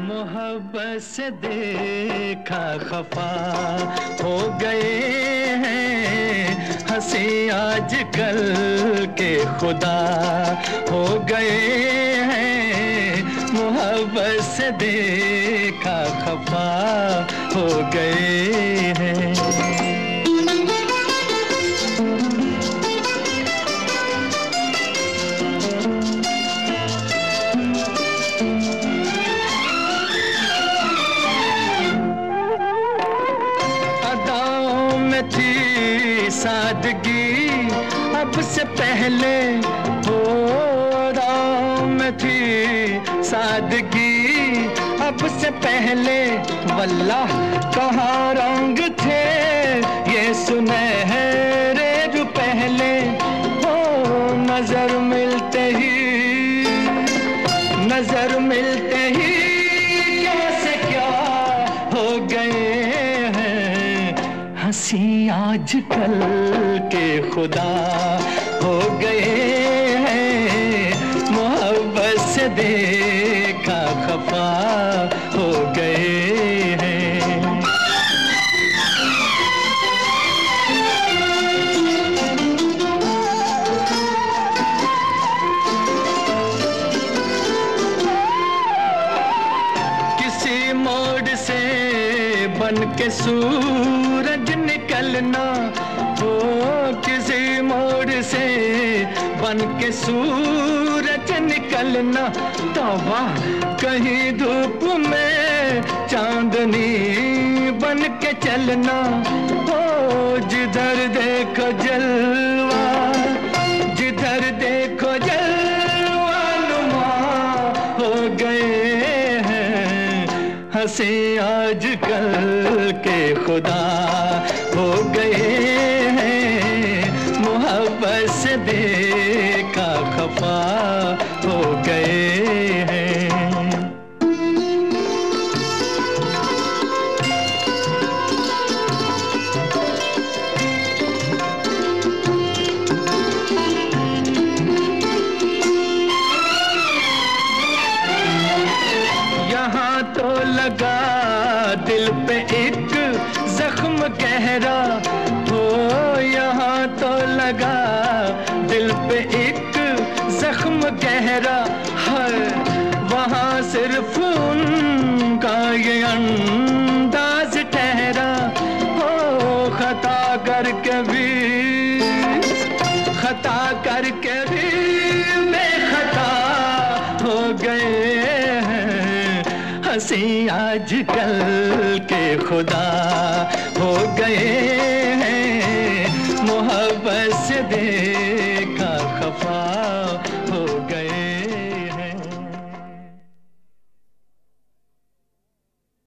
मोहब्बत से देखा खफा हो गए हैं, हंसी आजकल के खुदा हो गए हैं। मोहब्बत से देखा खफा हो गए हैं। थी सादगी अब से पहले, हो राम में थी सादगी अब से पहले। वल्लाह कहाँ रंग थे ये सुनहरे जो पहले, हो नजर मिलते ही कैसे क्या हो गए। हंसी आजकल के खुदा हो गए हैं, मोहब्बत से देखा खफा हो गए हैं। किसी मोड़ से बन के सूरज निकलना, हो किसी मोड़ से बन के सूरज निकलना। तौबा कहीं धूप में चांदनी बन के चलना, हो जिधर देखो जलवा, जिधर देखो जलवा नुमा हो गए हैं। हंसी आजकल के खुदा हो गए हैं, मोहब्बत से देखा खफा हो गए हैं। यहाँ तो लगा दिल पे एक जख्म गहरा, हो यहाँ तो लगा दिल पे एक जख्म गहरा है। वहाँ सिर्फ उनका ये अंदाज ठहरा, हो खता करके भी बेखता हो गए हैं। हंसी आजकल के खुदा हो गए हैं, मोहब्बत से